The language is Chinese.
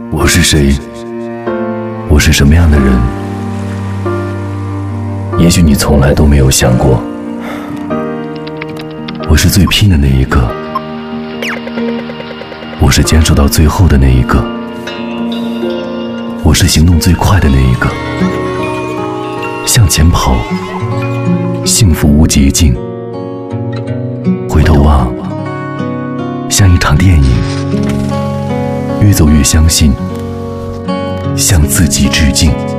我是谁？我是什么样的人？也许你从来都没有想过。我是最拼的那一个，我是坚守到最后的那一个，我是行动最快的那一个。向前跑，幸福无捷径。回头望，像一场电影，越走越相信，向自己致敬。